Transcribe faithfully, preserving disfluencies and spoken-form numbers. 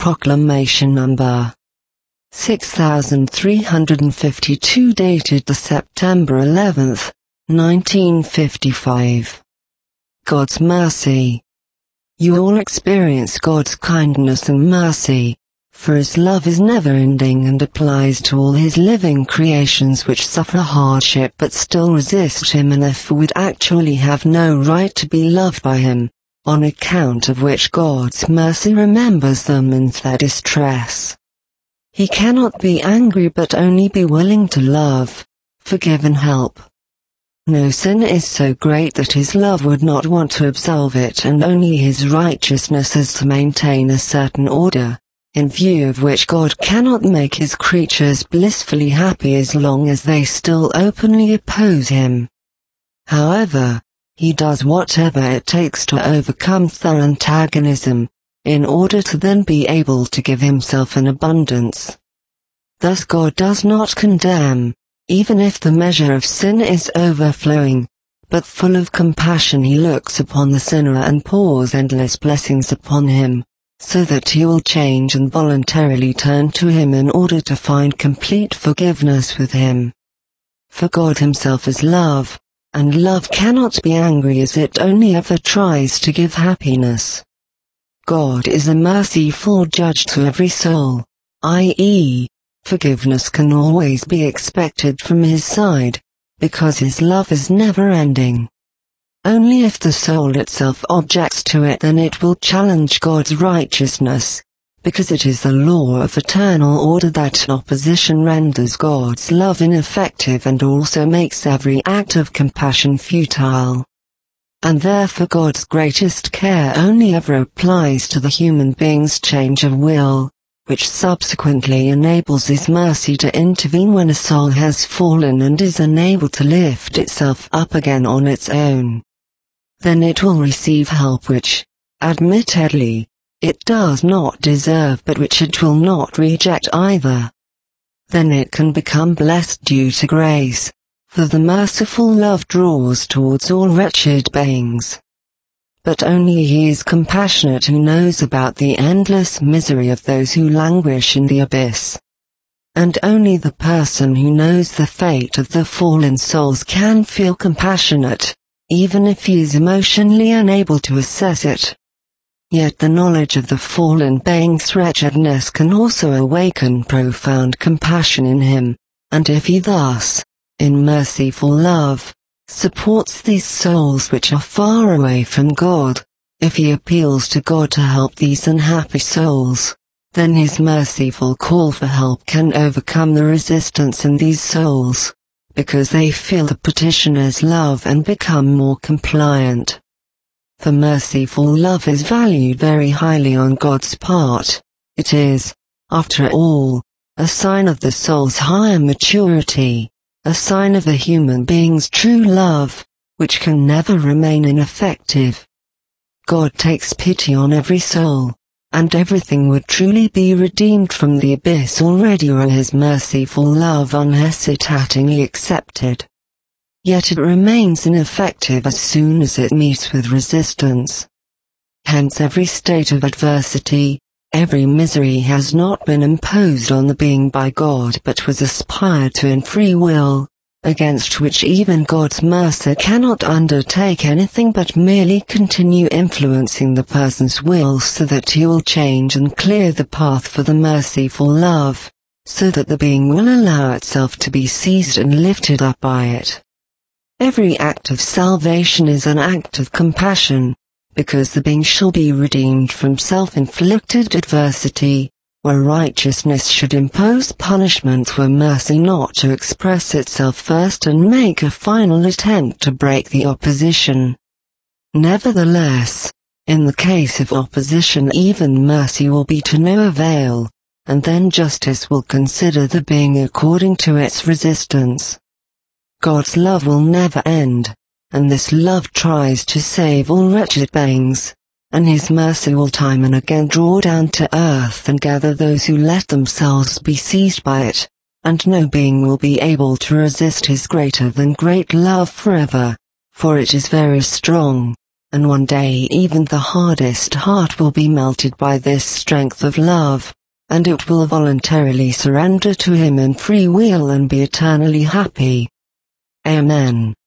Proclamation number six thousand three hundred fifty-two, dated the September eleventh, nineteen fifty-five. God's mercy. You all experience God's kindness and mercy, for His love is never-ending and applies to all His living creations which suffer hardship but still resist Him and therefore would actually have no right to be loved by Him, on account of which God's mercy remembers them in their distress. He cannot be angry but only be willing to love, forgive and help. No sin is so great that His love would not want to absolve it, and only His righteousness is to maintain a certain order, in view of which God cannot make His creatures blissfully happy as long as they still openly oppose Him. However, He does whatever it takes to overcome their antagonism, in order to then be able to give Himself in abundance. Thus God does not condemn, even if the measure of sin is overflowing, but full of compassion He looks upon the sinner and pours endless blessings upon him, so that he will change and voluntarily turn to Him in order to find complete forgiveness with Him. For God Himself is love, and love cannot be angry as it only ever tries to give happiness. God is a merciful judge to every soul, that is, forgiveness can always be expected from His side, because His love is never-ending. Only if the soul itself objects to it, then it will challenge God's righteousness, because it is the law of eternal order that opposition renders God's love ineffective and also makes every act of compassion futile. And therefore God's greatest care only ever applies to the human being's change of will, which subsequently enables His mercy to intervene when a soul has fallen and is unable to lift itself up again on its own. Then it will receive help which, admittedly, it does not deserve but which it will not reject either. Then it can become blessed due to grace, for the merciful love draws towards all wretched beings. But only He is compassionate who knows about the endless misery of those who languish in the abyss. And only the person who knows the fate of the fallen souls can feel compassionate, even if he is emotionally unable to assess it. Yet the knowledge of the fallen being's wretchedness can also awaken profound compassion in him, and if he thus, in merciful love, supports these souls which are far away from God, if he appeals to God to help these unhappy souls, then His merciful call for help can overcome the resistance in these souls, because they feel the petitioner's love and become more compliant. For merciful love is valued very highly on God's part. It is, after all, a sign of the soul's higher maturity, a sign of a human being's true love, which can never remain ineffective. God takes pity on every soul, and everything would truly be redeemed from the abyss already were His merciful love unhesitatingly accepted. Yet it remains ineffective as soon as it meets with resistance. Hence every state of adversity, every misery has not been imposed on the being by God but was aspired to in free will, against which even God's mercy cannot undertake anything but merely continue influencing the person's will so that he will change and clear the path for the merciful love, so that the being will allow itself to be seized and lifted up by it. Every act of salvation is an act of compassion, because the being shall be redeemed from self-inflicted adversity, where righteousness should impose punishment were mercy not to express itself first and make a final attempt to break the opposition. Nevertheless, in the case of opposition even mercy will be to no avail, and then justice will consider the being according to its resistance. God's love will never end, and this love tries to save all wretched beings, and His mercy will time and again draw down to earth and gather those who let themselves be seized by it, and no being will be able to resist His greater than great love forever, for it is very strong, and one day even the hardest heart will be melted by this strength of love, and it will voluntarily surrender to Him in free will and be eternally happy. Amen.